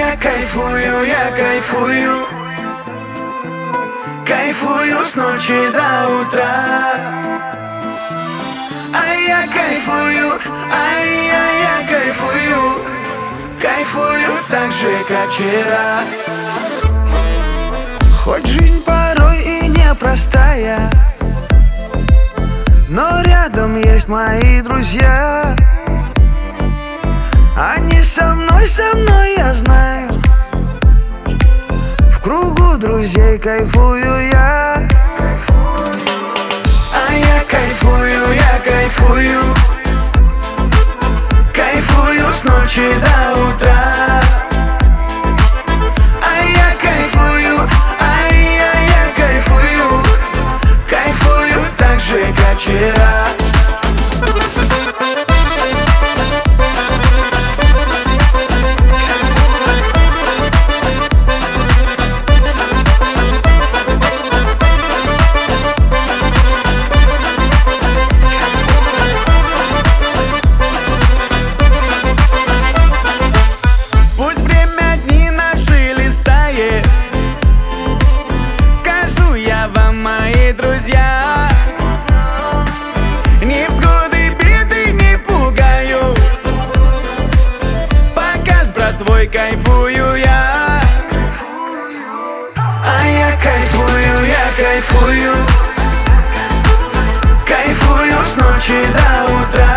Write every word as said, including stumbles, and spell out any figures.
я кайфую, я кайфую. Кайфую с ночи до утра. А я кайфую, а я, я кайфую. Кайфую так же, как вчера. Хоть жизнь порой и непростая, но рядом есть мои друзья. Они со мной, со мной, я знаю. В кругу друзей кайфую я. А я кайфую, я кайфую. Кайфую с ночи до утра. А я кайфую, а я, я кайфую. Кайфую так же, как вчера. Мои друзья, невзгоды, беды не пугаю. Пока с братвой кайфую я. А я кайфую, я кайфую. Кайфую с ночи до утра.